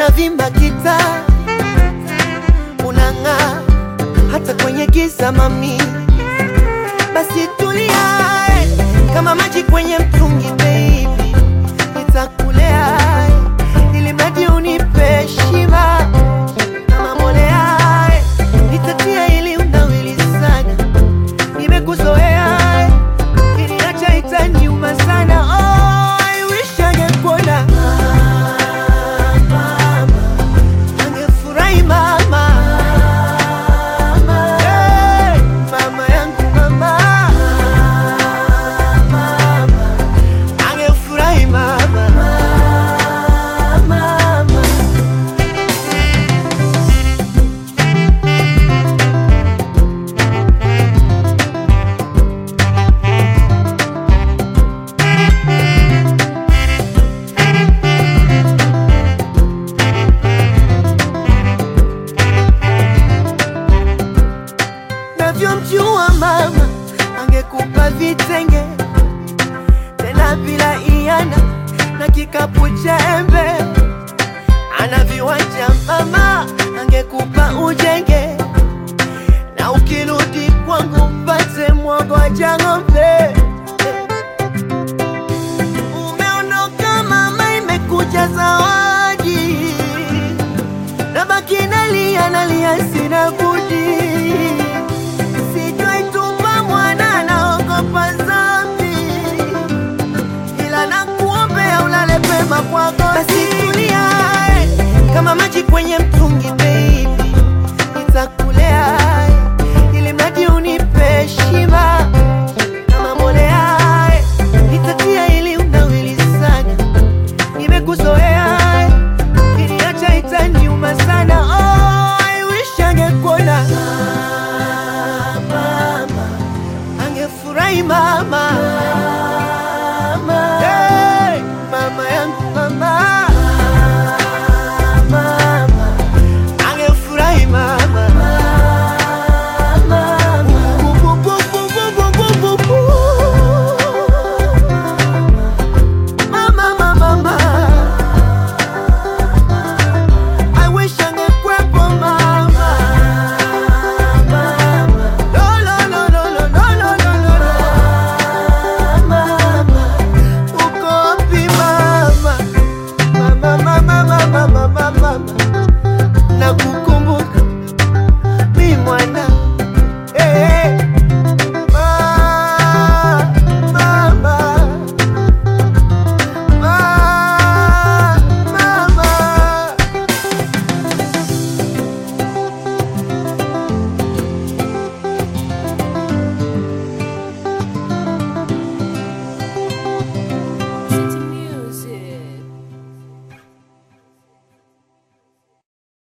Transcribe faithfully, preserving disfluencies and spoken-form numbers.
unavimba kita, unang'aa hata kwenye giza mami. Basi tulia kama maji kwenye mtungi baby, nitakulea ili mradi unipe shiba. Kama mbolea nitatia ili unawili sana, nimekuzoea kiniacha itaniuma sana. Oh, I wish angekuona mama, angefurahi mama. Hey, mama yangu mama, angefurahi mama. Navyomjua mama, angekupa vitenge tena bila iana na kikapu cha embe. Ana viwanja mama, angekupa ujenge na ukirudi kwangu mpate mwogo wa ng'ombe. Umeondoka mama, imekuja zawadi.